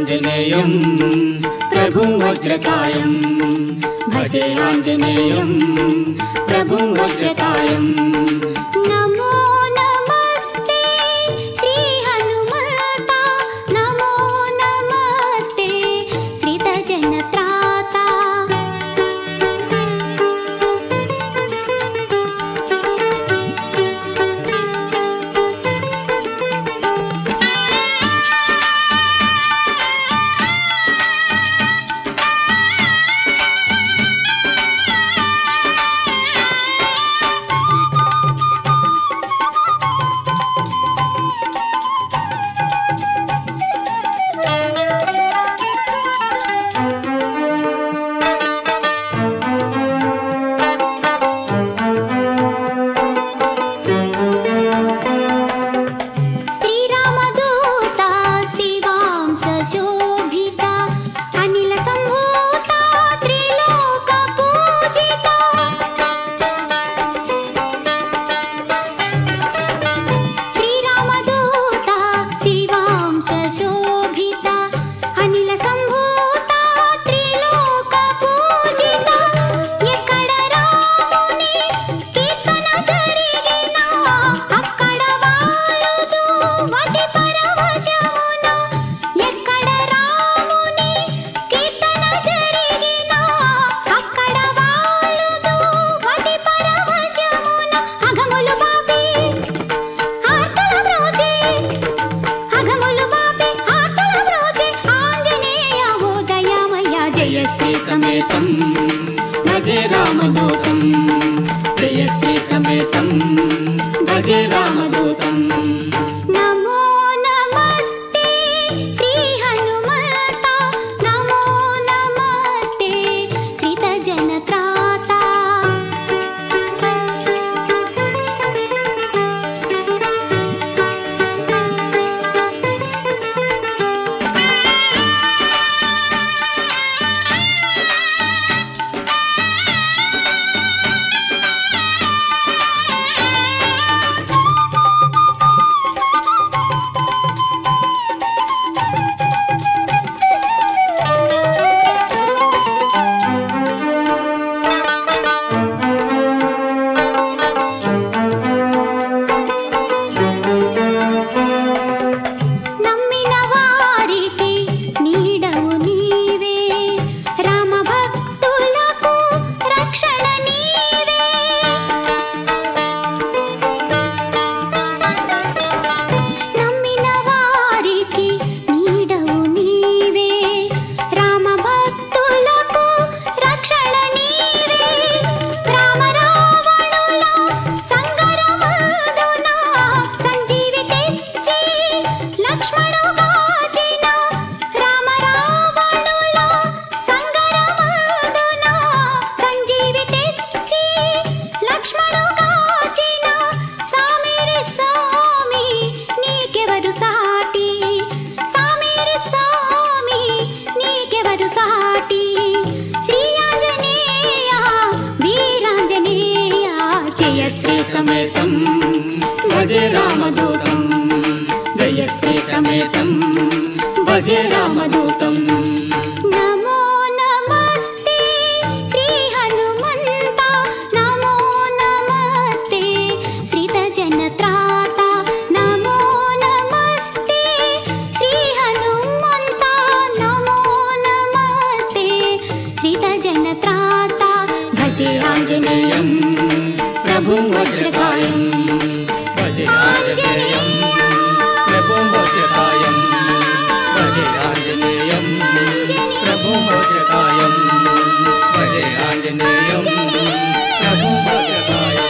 आञ्जनेयं प्रभुं वज्रकायं भजे आञ्जनेयं प्रभुं वज्रकायं। नमो नमस्ते श्री हनुमता, नमो नमस्ते श्रितजनत्राता। समेतं भजे रामदूतं, जय श्री समेतं भजे रामदूतं। नमो नमस्ते श्री हनुमता, नमो नमस्ते श्रितजनत्राता। जय श्री समेतं भजे रामदूतं, जय श्री समेतं भजे रामदूतं। नमो नमस्ते श्री हनुमन्ता, नमो नमस्ते श्रितजनत्राता। नमो नमस्ते श्री हनुमन्ता, नमो नमस्ते श्रितजनत्राता। भजे आञ्जनेयं प्रभुं वज्रकायं, भजे आञ्जनेयं प्रभुं वज्रकायं, भजे आञ्जनेयं प्रभुं वज्रकायं, भजे आञ्जनेयं प्रभुं वज्रकायम्।